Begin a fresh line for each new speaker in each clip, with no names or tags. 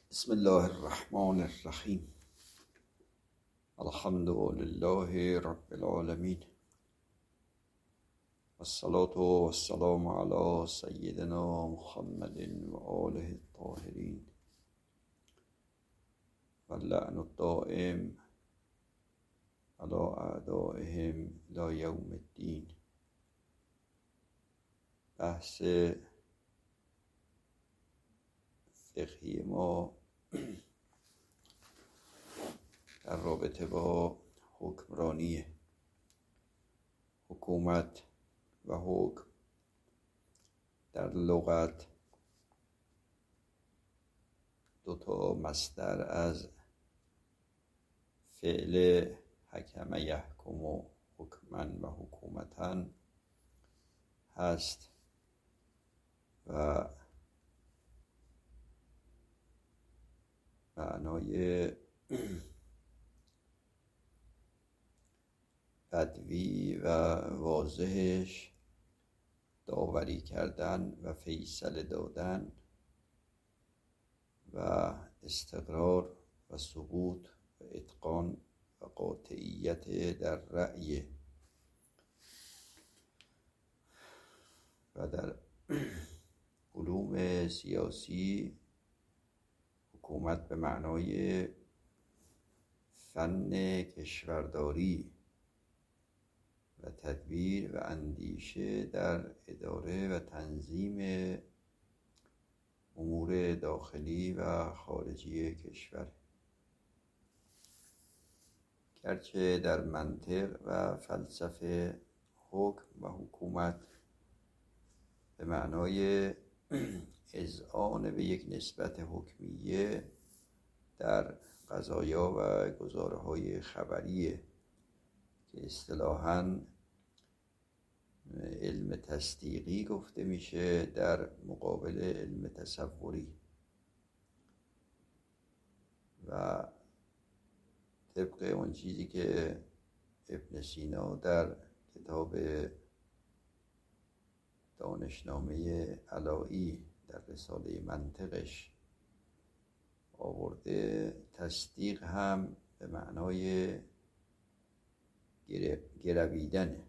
بسم الله الرحمن الرحیم. الحمد لله رب العالمین، والصلاة والسلام علی سیدنا محمد و آله الطاهرین، واللعن الدائم علی اعدائهم الی یوم الدین. بحث فقهی ما در رابطه با حکمرانی، حکومت و حکم در لغت دوتا مصدر از فعل حکم یحکم و حکمن و حکومتن هست و معنای بدوی و واضحش داوری کردن و فیصله دادن و استقرار و ثبوت و اتقان و قاطعیت در رأی و در علوم سیاسی حکومت به معنای فن کشورداری و تدبیر و اندیشه در اداره و تنظیم امور داخلی و خارجی کشور، گرچه در منطق و فلسفه حکم و حکومت به معنای اذعان به یک نسبت حکمیه در قضایا و گزارهای خبریه که اصطلاحاً علم تصدیقی گفته میشه در مقابل علم تصوری. و طبق اون چیزی که ابن سینا در کتاب دانشنامه علایی در رساله منطقش آورده، تصدیق هم به معنای گرویدنه.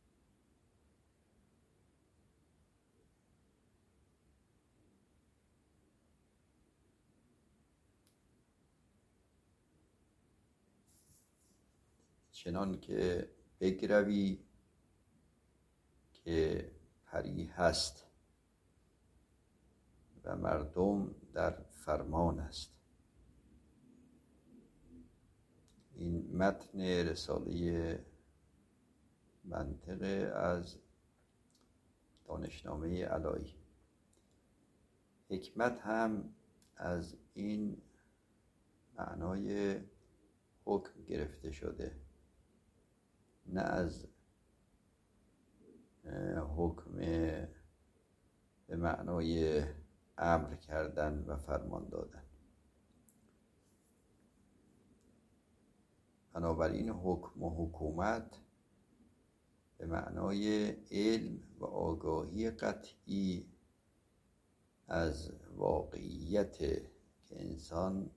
چنان که بگروی که پری هست و مردم در فرمان است. این متن رساله منطق از دانشنامه علایی. حکمت هم از این معنای حکم گرفته شده، نه از حکم به معنای امر کردن و فرمان دادن. بنابراین حکم و حکومت به معنای علم و آگاهی قطعی از واقعیت که انسان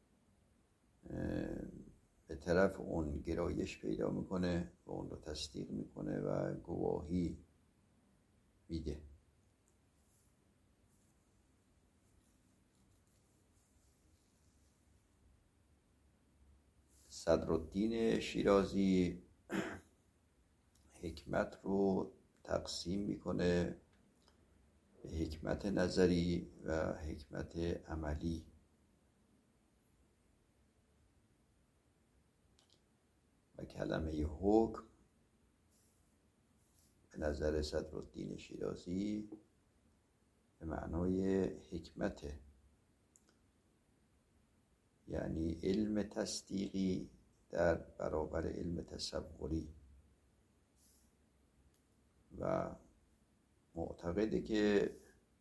به طرف اون گرایش پیدا میکنه و اون رو تصدیق میکنه و گواهی میده. صدرالدین شیرازی حکمت رو تقسیم میکنه به حکمت نظری و حکمت عملی. و کلمه حکم به نظر صدرالدین شیرازی به معنای حکمت، یعنی علم تصدیقی در برابر علم تصوری، و معتقده که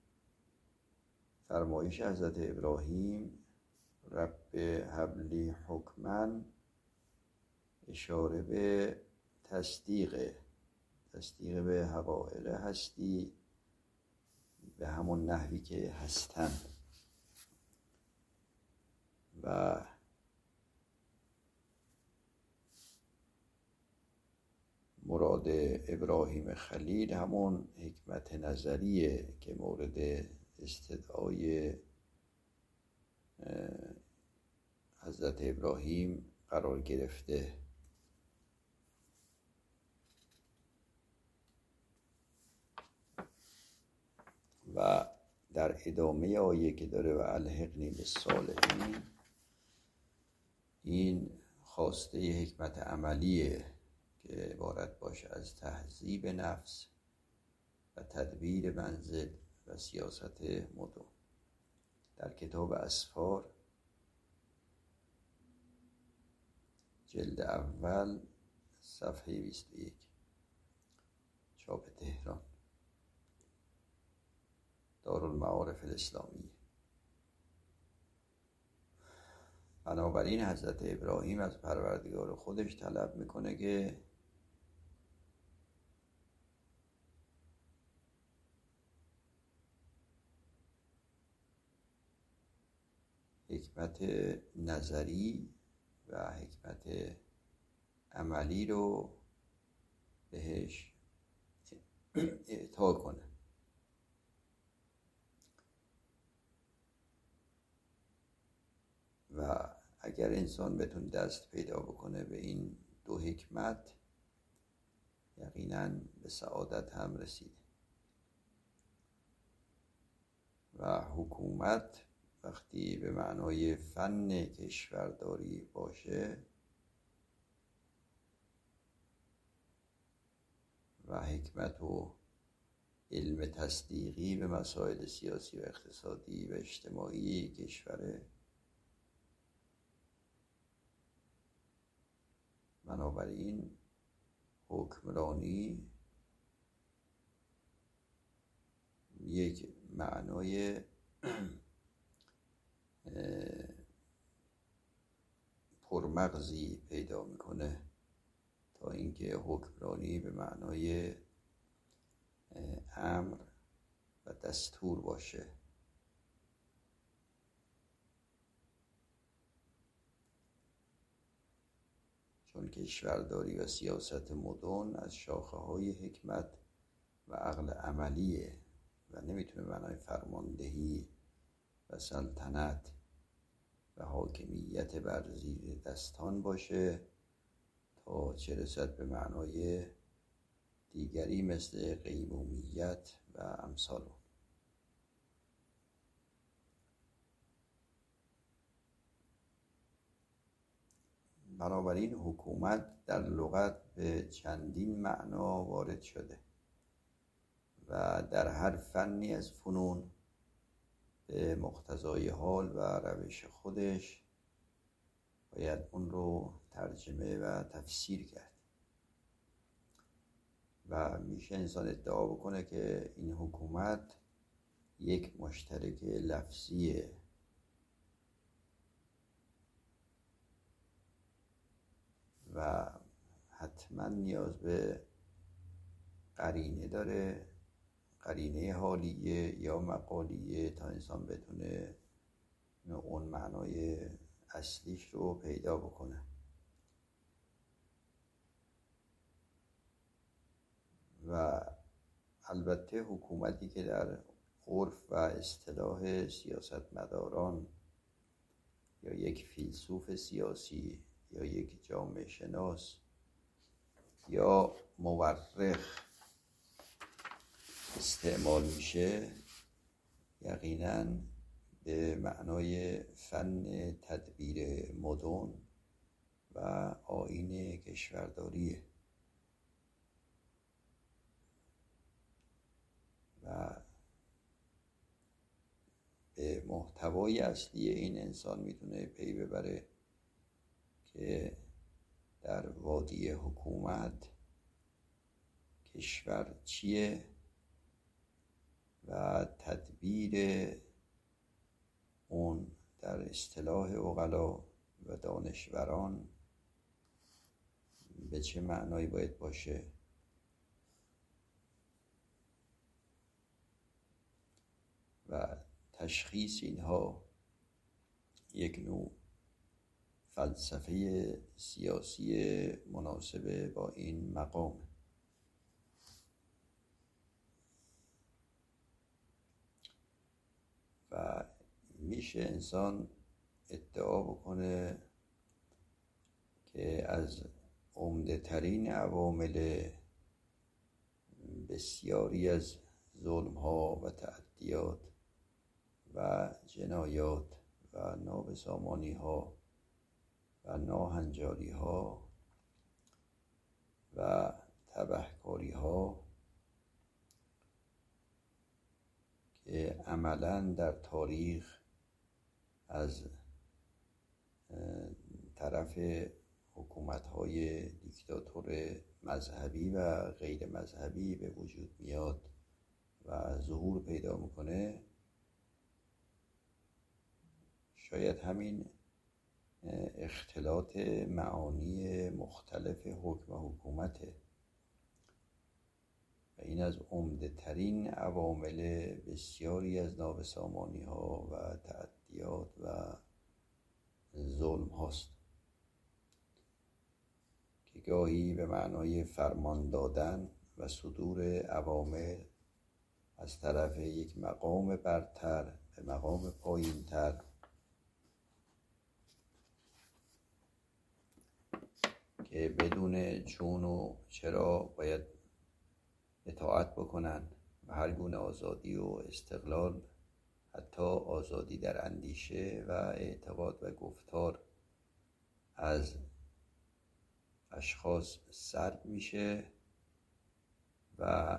فرمایش حضرت ابراهیم رب هب لی حکما اشاره به تصدیق به حقایق هستی به همون نحوی که هستند استاد ابراهیم خلیل همون حکمت نظریه که مورد استدعای حضرت ابراهیم قرار گرفته. و در ادامه آیه که داره و الحقنی بالصالحین، این خواسته حکمت عملیه که عبارت باشه از تهذیب نفس و تدبیر منزل و سیاست مدن. در کتاب اسفار جلد اول صفحه 21، چاپ تهران، دارالمعارف الاسلامی. بنابراین حضرت ابراهیم از پروردگار خودش طلب میکنه که حکمت نظری و حکمت عملی رو بهش اعطا کنه. و اگر انسان بتونه دست پیدا بکنه به این دو حکمت، یقیناً به سعادت هم رسیده. و حکومت وقتی به معنای فن کشورداری باشه و حکمت و علم تصدیقی به مسائل سیاسی و اقتصادی و اجتماعی کشوره، بنابراین حکمرانی یک معنای پرمغزی پیدا میکنه تا اینکه حکمرانی به معنای امر و دستور باشه. چون کشورداری و سیاست مدن از شاخه‌های حکمت و عقل عملیه و نمیتونه معنای فرماندهی و سلطنت و حاکمیت بر زیر دستان باشه تا چه رسد به معنای دیگری مثل قیمومیت و امثال اون. بنابراین حکومت در لغت به چندین معنا وارد شده و در هر فنی از فنون به مقتضای حال و روش خودش باید اون رو ترجمه و تفسیر کرد. و میشه انسان ادعا بکنه که این حکومت یک مشترک لفظیه و حتما نیاز به قرینه داره، قرینه حالیه یا مقالیه، تا انسان بتونه اون معنای اصلیش رو پیدا بکنه. و البته حکومتی که در عرف و اصطلاح سیاستمداران یا یک فیلسوف سیاسی یا یک جامعه شناس یا مورخ استعمال میشه، یقیناً به معنای فن تدبیر مدن و آیین کشورداریه و به محتوای اصلی این انسان میتونه پی ببره که در وادی حکومت کشور چیه و تدبیر اون در اصطلاح عقلا و دانشوران به چه معنایی باید باشه. و تشخیص اینها یک نوع فلسفه سیاسی مناسب با این مقام. اندیشه انسان ادعا بکنه که از عمده ترین عوامل بسیاری از ظلم ها و تعدیات و جنایات و نابسامانی ها و ناهنجاری ها و تبهکاری ها که عملاً در تاریخ از طرف حکومت‌های دیکتاتور مذهبی و غیر مذهبی به وجود میاد و ظهور پیدا میکنه، شاید همین اختلاط معانی مختلف حکم و حکومته و این از عمده ترین عوامل بسیاری از نابسامانی ها و تعدیات و ظلم هاست که گاهی به معنای فرمان دادن و صدور اوامر از طرف یک مقام برتر به مقام پایین تر که بدون چون و چرا باید اطاعت بکنن و هر گونه آزادی و استقلال، حتی آزادی در اندیشه و اعتقاد و گفتار از اشخاص سلب میشه و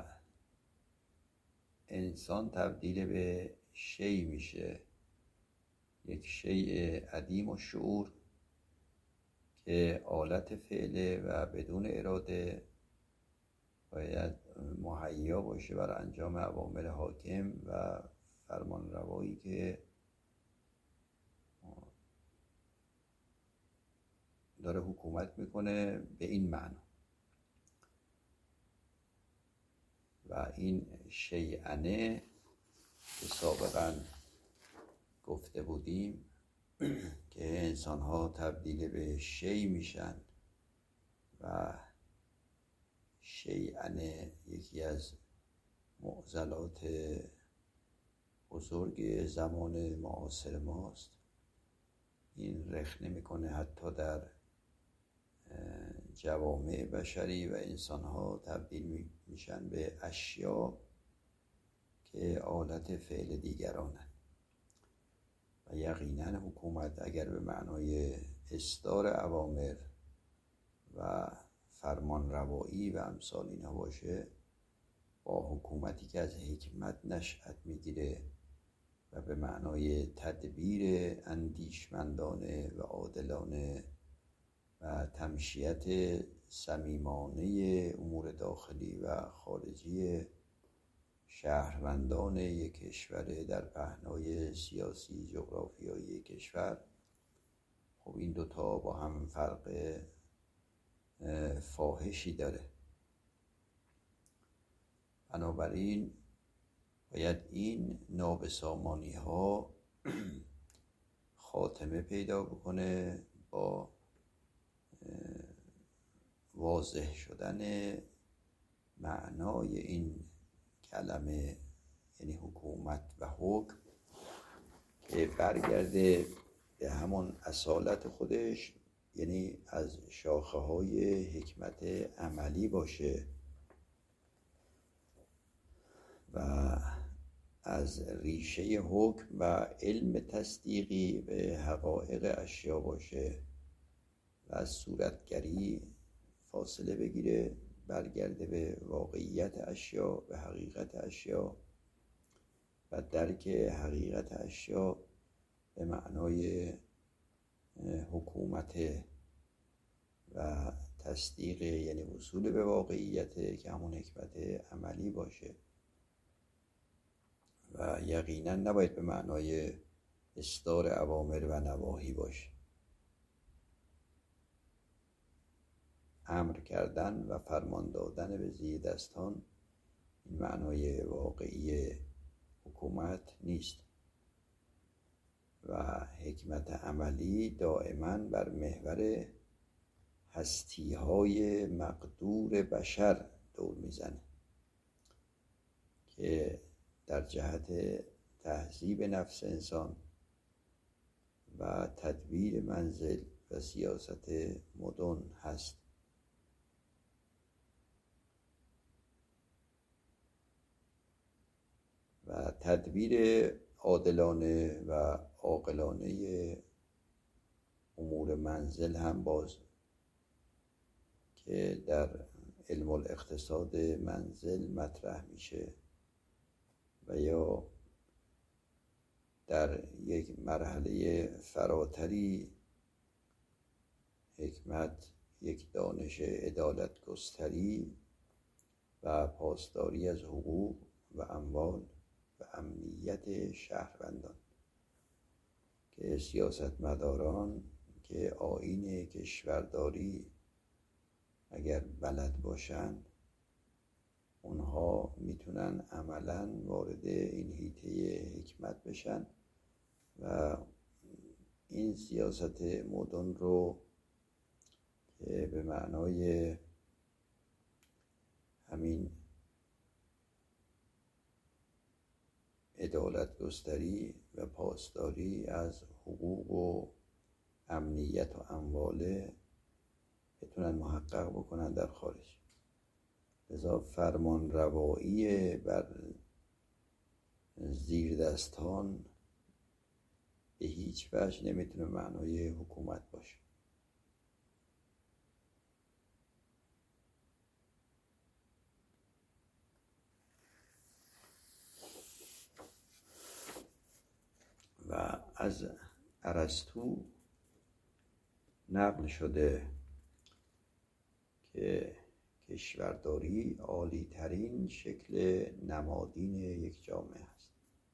انسان تبدیل به شی میشه، یک شیء عدیم الشعور که آلت فعله و بدون اراده باید مهیا باشه برای انجام اوامر حاکم و فرمان روایی که داره حکومت میکنه به این معنا. و این شیعنه که سابقا گفته بودیم که انسان ها تبدیل به شی میشن و شیعنه یکی از معضلات بزرگ زمان معاصر ماست. این رخنه میکنه حتی در جوامع بشری و انسان ها تبدیل میشن به اشیا که آلت فعل دیگرانن و یقینا حکومت اگر به معنای اصدار اوامر و فرمان روایی و امثال اینا باشه، با حکومتی که از حکمت نشأت میگیره و به معنای تدبیر اندیشمندانه و عادلانه و تمشیت صمیمانه امور داخلی و خارجی شهروندان یک کشور در پهنای سیاسی جغرافیایی کشور، خب این دوتا با هم فرق فاحشی داره. بنابراین باید این نابسامانی ها خاتمه پیدا بکنه با واضح شدن معنای این کلمه، یعنی حکومت و حکم، که برگرده به همون اصالت خودش، یعنی از شاخه های حکمت عملی باشه و از ریشه حکم و علم تصدیقی به حقایق اشیا باشه و از صورتگری فاصله بگیره، برگرده به واقعیت اشیا، به حقیقت اشیا و درک حقیقت اشیا به معنای حکومت و تصدیق، یعنی وصول به واقعیت که همون حکمت عملی باشه و یقینا نباید به معنای اصدار اوامر و نواهی باشه. امر کردن و فرمان دادن به زیر دستان این معنای واقعی حکومت نیست و حکمت عملی دائما بر محور هستی‌های مقدور بشر دور میزنه که در جهت تهذیب نفس انسان و تدبیر منزل و سیاست مدن هست. و تدبیر عادلانه و عاقلانه امور منزل هم باز که در علم الاقتصاد منزل مطرح میشه و یا در یک مرحله فراتری حکمت یک دانش عدالت گستری و پاسداری از حقوق و اموال و امنیت شهروندان که سیاستمداران که آیین کشورداری اگر بلد باشن اونها میتونن عملاً وارد این حیطه حکمت بشن و این سیاست مدن رو که به معنای همین عدالت گستری و پاسداری از حقوق و امنیت و امواله بتونن محقق بکنن در خارج. لذا فرمان روایی بر زیردستان به هیچ وجه نمیتونه معنای حکومت باشه. و از ارسطو نقل شده که کشورداری عالی ترین شکل نمادین یک جامعه است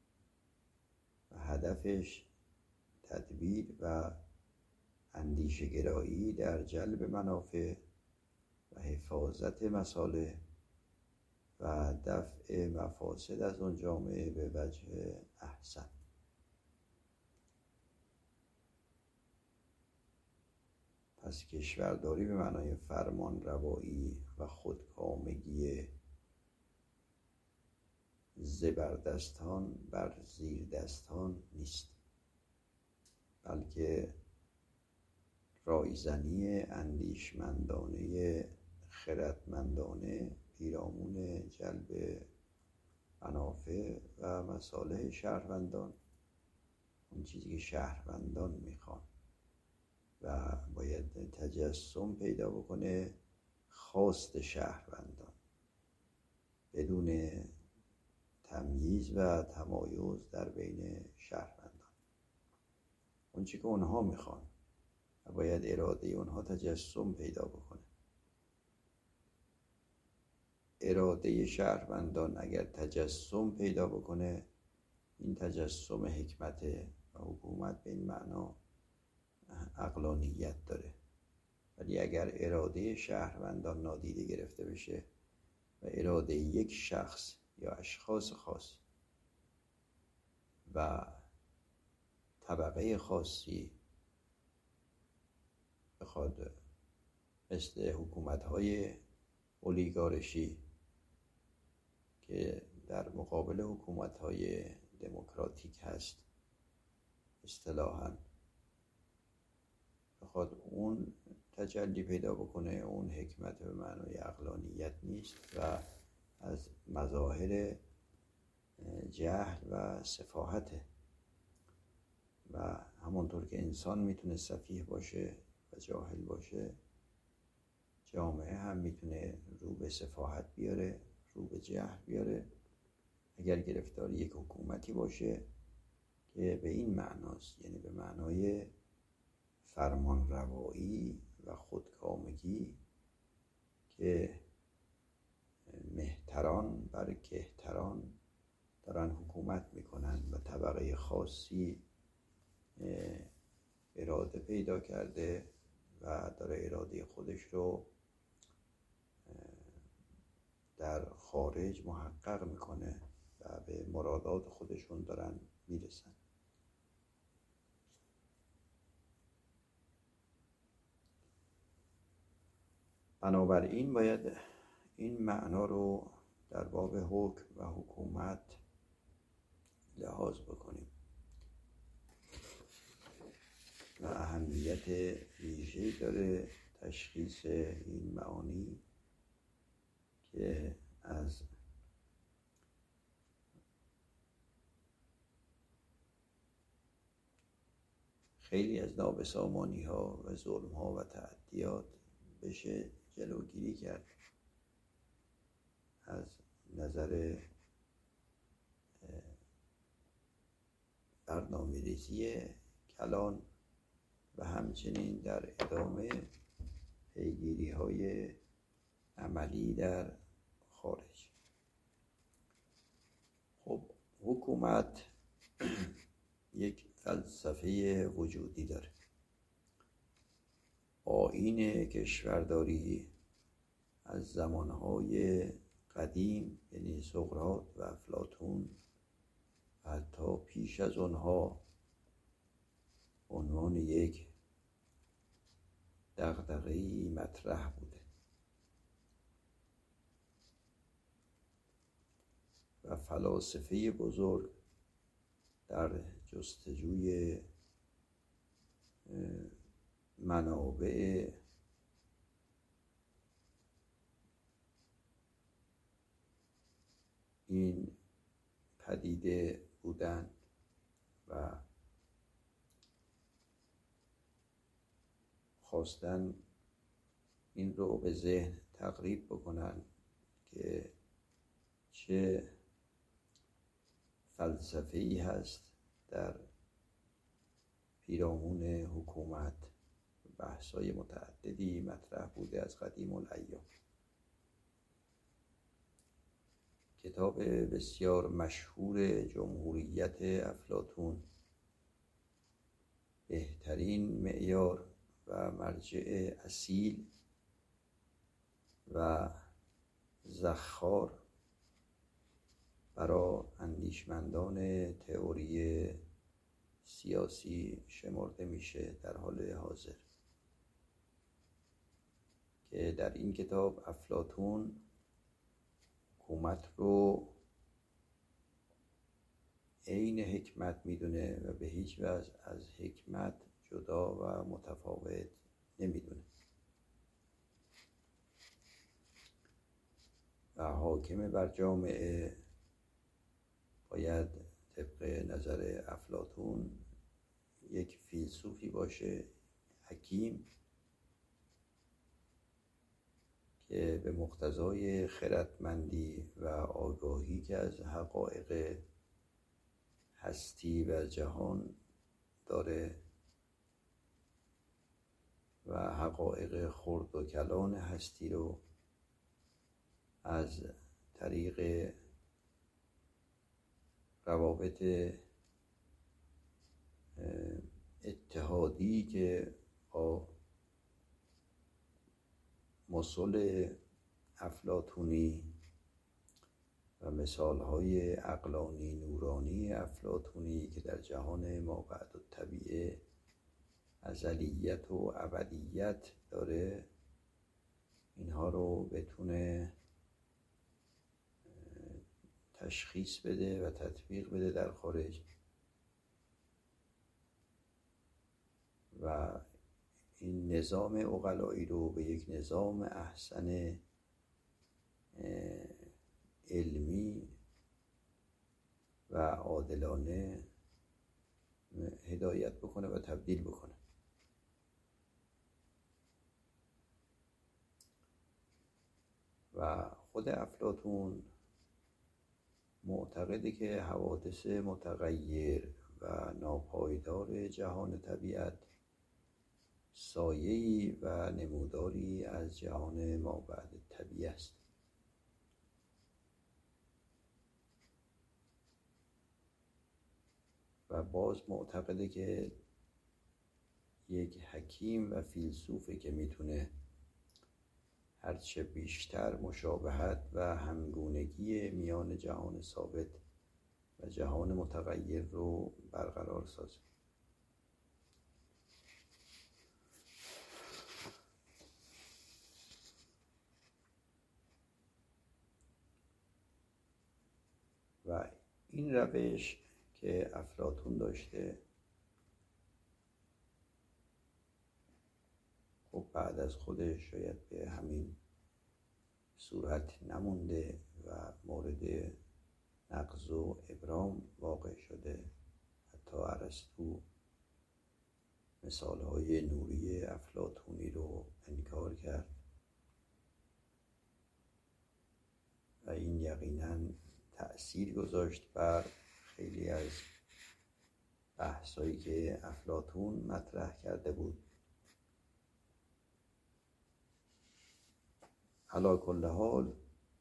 و هدفش تدبیر و اندیشه گرایی در جلب منافع و حفاظت مصالح و دفع مفاسد از اون جامعه به وجه احسن. پس کشورداری به معنای فرمان روایی و خودکامگی زبردستان بر زیردستان نیست، بلکه رایزنی اندیشمندانه خردمندانه پیرامون جلب منافع و مصالح شهروندان، اون چیزی که شهروندان میخوان و باید تجسم پیدا بکنه خواست شهروندان بدون تمییز و تمایز در بین شهروندان، اون چیزی که اونها میخوان و باید اراده اونها تجسم پیدا بکنه. اراده شهروندان اگر تجسم پیدا بکنه، این تجسم حکمت و حکومت به این معنا عقلانیت داره. ولی اگر اراده شهروندان نادیده گرفته بشه و اراده یک شخص یا اشخاص خاص و طبقه خاصی بخواد مثل حکومت‌های اولیگارشی که در مقابل حکومت‌های دموکراتیک هست اصطلاحاً، بخواد اون تجلی پیدا بکنه، اون حکمت به معنای عقلانیت نیست و از مظاهر جهل و سفاهته. و همونطور که انسان میتونه سفیه باشه و جاهل باشه، جامعه هم میتونه رو به سفاهت بیاره، رو به جهل بیاره اگر گرفتار یک حکومتی باشه که به این معناست، یعنی به معنای فرمان روایی و خودکامگی که مهتران بر کهتران دارن حکومت میکنن و طبقه خاصی اراده پیدا کرده و داره اراده خودش رو در خارج محقق میکنه و به مرادات خودشون دارن میرسن. بنابراین باید این معنا رو در باب حکم و حکومت لحاظ بکنیم. اهمیت ویژه‌ای داره تشخیص این معانی که از خیلی از نابسامانی ها و ظلم ها و تعدیات بشه جلوگیری کرد از نظر برنامه‌ریزی کلان و همچنین در ادامه پیگیری های عملی در خارج. خب حکومت یک فلسفه وجودی داره. آیین کشورداری از زمانهای قدیم یعنی سقراط و افلاطون و حتی پیش از آنها عنوان یک دغدغه‌ای مطرح بوده و فلاسفه بزرگ در جستجوی منابع این پدیده بودند و خواستن این رو به ذهن تقریب بکنن که چه فلسفه‌ای هست در پیرامون حکومت. بحث‌های متعددی مطرح بوده از قدیم الایام. کتاب بسیار مشهور جمهوریت افلاطون بهترین معیار و مرجع اصیل و زخار برای اندیشمندان تئوری سیاسی شمرده میشه در حال حاضر، که در این کتاب افلاطون حکومت رو عین حکمت میدونه و به هیچ وجه از حکمت جدا و متفاوت نمیدونه و حاکم بر جامعه باید طبق نظر افلاطون یک فیلسوفی باشه، حکیم، که به مقتضای خردمندی و آگاهی که از حقایق هستی و جهان داره و حقایق خرد و کلان هستی رو از طریق روابط اتحادی که با مثل افلاطونی و مثالهای عقلانی نورانی افلاطونی که در جهان مابعد الطبیعه ازلیت و ابدیت داره، اینها رو بتونه تشخیص بده و تطبیق بده در خارج و این نظام عقلایی رو به یک نظام احسن علمی و عادلانه هدایت بکنه و تبدیل بکنه. و خود افلاطون معتقده که حوادث متغیر و ناپایدار جهان طبیعت سایه‌ای و نموداری از جهان مابعد طبیعی است و باز معتقده که یک حکیم و فیلسوفی که میتونه هرچه بیشتر مشابهت و همگونگی میان جهان ثابت و جهان متغیر رو برقرار سازه. و این روش که افلاطون داشته خب بعد از خودش شاید به همین صورت نمونده و مورد نقض و ابرام واقع شده. حتی ارسطو مثالهای نوری افلاطونی رو انکار کرد و این یقیناً تأثیر گذاشت بر خیلی از بحثایی که افلاطون مطرح کرده بود. علی کل حال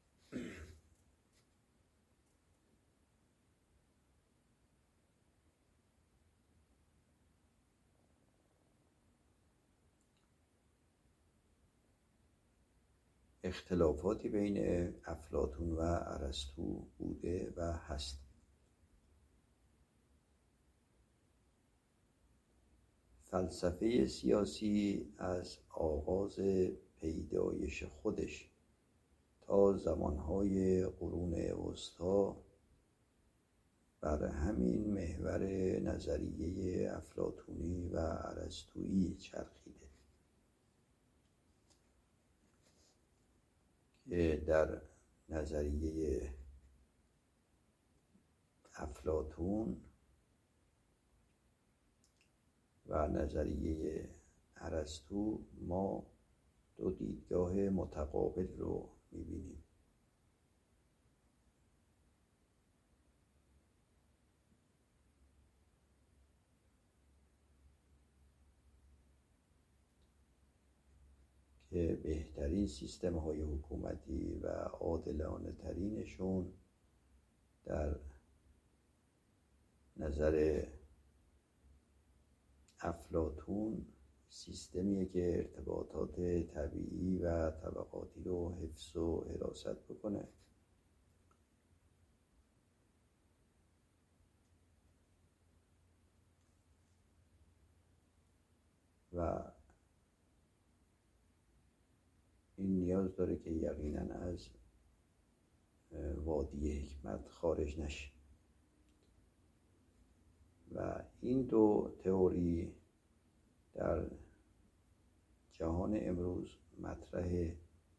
اختلافاتی بین افلاطون و ارسطو بوده و هست. فلسفه سیاسی از آغاز پیدایش خودش تا زمانهای قرون وسطی بر همین محور نظریه افلاطونی و ارسطویی چرخیده که در نظریه افلاطون و نظریه ارسطو ما دو دیدگاه متقابل رو می‌بینیم. که بهترین سیستم‌های حکومتی و عادلانه ترینشون در نظر افلاطون سیستمیه که ارتباطات طبیعی و طبقاتی رو حفظ و حراست بکنه و این نیاز داره که یقیناً از وادی حکمت خارج نشه و این دو تئوری در جهان امروز مطرح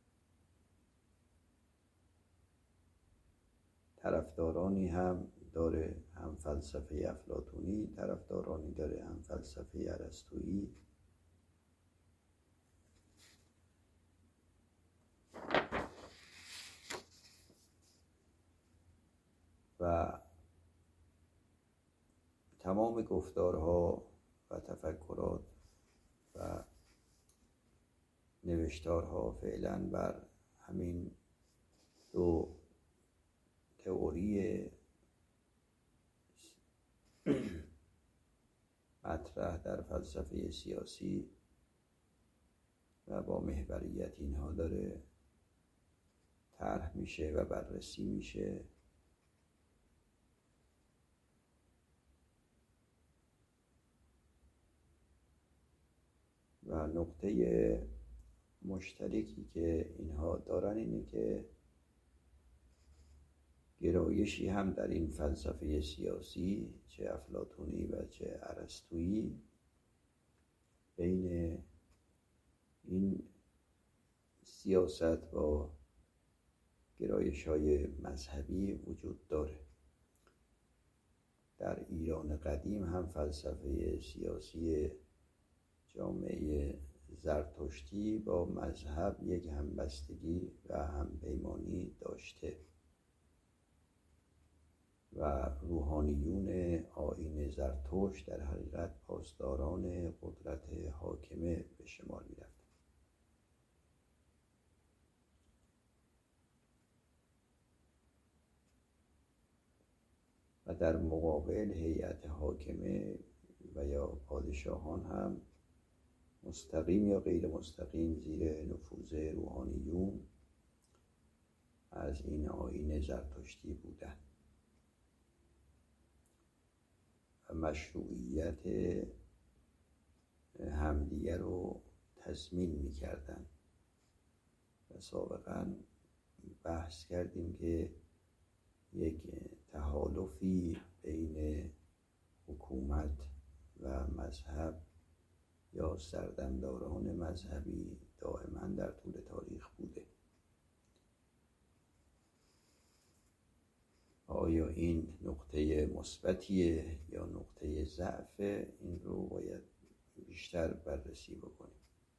طرفدارانی هم داره، هم فلسفه افلاطونی طرفدارانی داره، هم فلسفه ارسطویی. و تمام گفتارها و تفکرات و نوشتارها فعلا بر همین دو تئوری مطرح در فلسفه سیاسی و با محوریت اینها داره طرح میشه و بررسی میشه و نقطه مشترکی که اینها دارن اینه که گرایشی هم در این فلسفه سیاسی چه افلاطونی و چه ارسطویی بین این سیاست با گرایش‌های مذهبی وجود داره. در ایران قدیم هم فلسفه سیاسی جامعه زرتشتی با مذهب یک همبستگی و همپیمانی داشته و روحانیون آیین زرتشت در حقیقت پاسداران قدرت حاکمه به شمار می‌رفتند. و در مقابل هیئت حاکمه و یا پادشاهان هم مستقیم یا غیر مستقیم زیر نفوذ روحانیون از این آیین زرتشتی بودند و مشروعیت همدیگر رو تضمین می‌کردند. و سابقاً بحث کردیم که یک تحالفی بین حکومت و مذهب یا سردمداران مذهبی دائما در طول تاریخ بوده. آیا این نقطه مثبتیه یا نقطه ضعف؟ این رو باید بیشتر بررسی بکنیم.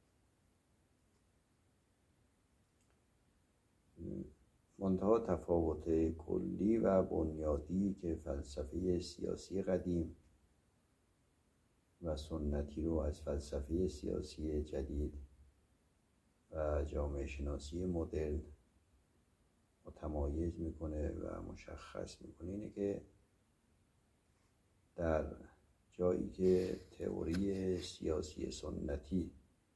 منتها تفاوت کلی و بنیادی که فلسفه سیاسی قدیم و سنتی رو از فلسفه سیاسی جدید و جامعه شناسی مدرن متمایز میکنه و مشخص میکنه اینه که در جایی که تئوری سیاسی سنتی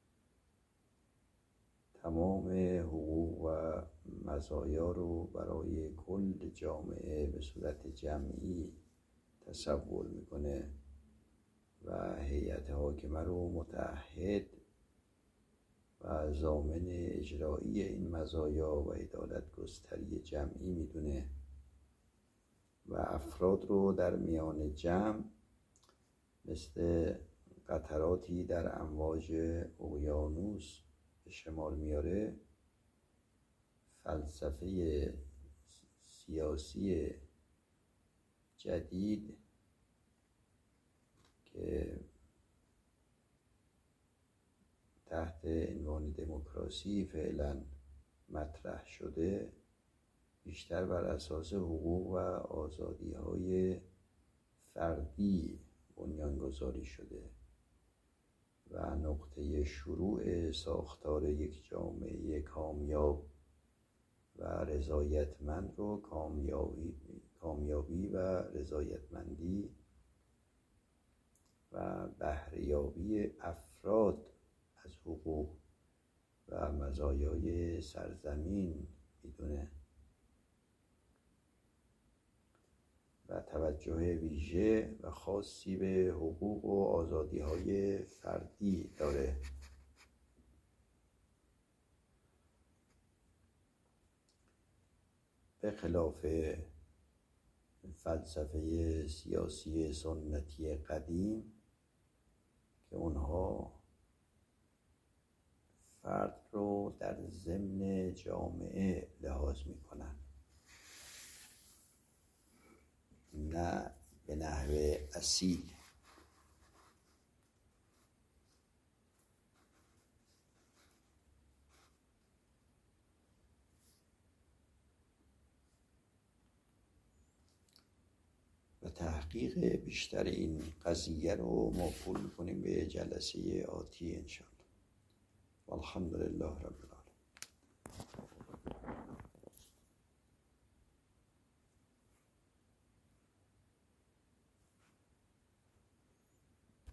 تمام حقوق و مزایا رو برای کل جامعه به صورت جمعی تصور میکنه و هیئت حاکمه رو متعهد و ضامن اجرایی این مزایا و عدالت گستری جمعی میدونه و افراد رو در میان جمع مثل قطراتی در امواج اقیانوس به شمار میاره، فلسفه سیاسی جدید که تحت عنوان دموکراسی فعلا مطرح شده بیشتر بر اساس حقوق و آزادی‌های فردی بنیانگذاری شده و نقطه شروع ساختار یک جامعه کامیاب و رضایتمند رو کامیابی و رضایتمندی و بهره‌یابی افراد از حقوق و مزایای سرزمین میدونه و توجه ویژه و خاصی به حقوق و آزادی‌های فردی داره. به خلاف فلسفه سیاسی سنتی قدیم که اونها فرد رو در ضمن جامعه لحاظ میکنن، نه به نحو اصیل. و تحقیق بیشتر این قضیه رو موکول کنیم به جلسه آتی انشاءالله. والحمدلله رب العالمین.